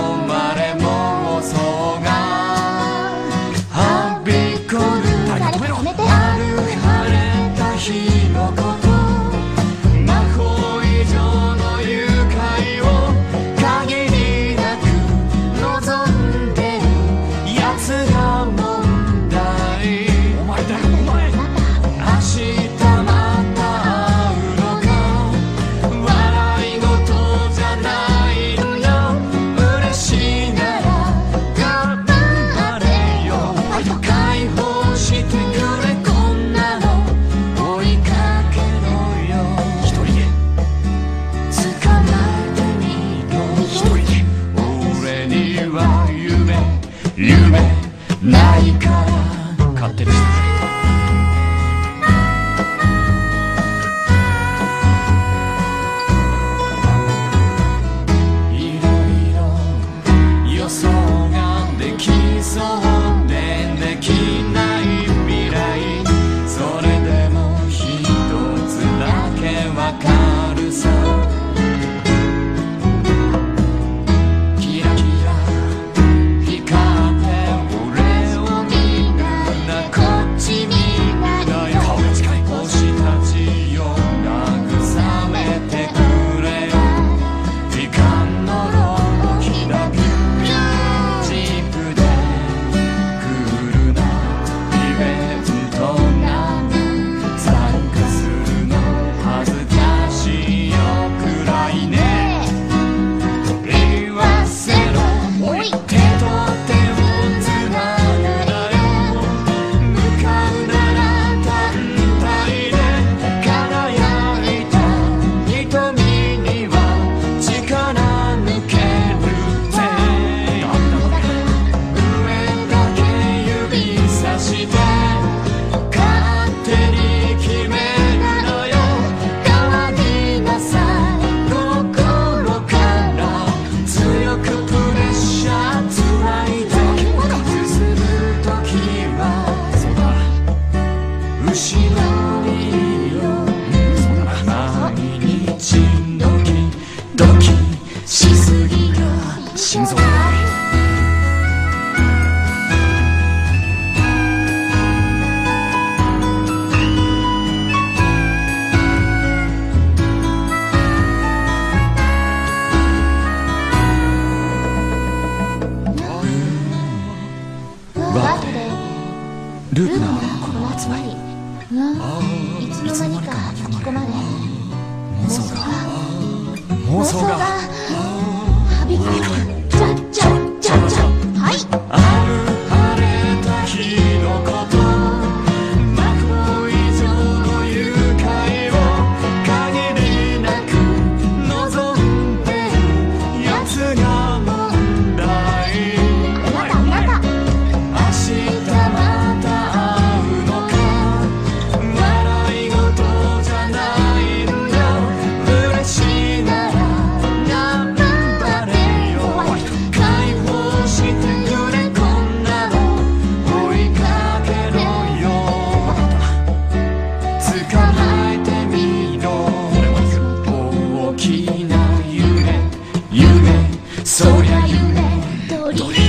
まれ妄想がはびこる。 誰か止めて。 ある晴れた日のこと、魔法以上の愉快を限りなく望んでるやつが問題。お前だよお前。明日また会うのか、笑い事じゃないんだ。嬉しいなら頑張れよ。解放してくれ、こんなの追いかけろよ。一人で捕まえてみろ。一人で。俺には夢ないから勝手にしてくれ。いろいろ予想ができそうでできない未来、それでも一つだけわかるさ。キラキラ光って俺を見るな、こっち見るなよ。星たちよ慰めてくれよ。時間のローキだビュージープでクールなイベントなの、参加するの恥ずかしいよくらいね。言わせろ手と手をつなぐなよ。向かうなら単体で輝いた瞳には力抜けるぜ。上だけ指さして勝手に決めるのよ。変わりなさい心から強くプレッシャーつないで。譲るときはそうだ後ろにいよ。毎日ドキしすぎが心臓がバースデーループループのなこの集まり、 いつの間にか吹き込まれ妄想がはびこる。じゃはいある晴れた日のこと、魔法以上の愉快を限りなく望んでるやつが問題。明日また会うのか、笑い事じゃないんだ。嬉しいなら頑張れよ。解放してくれ、こんなの追いかけろよ。捕まえてみろ大きな夢そりゃ夢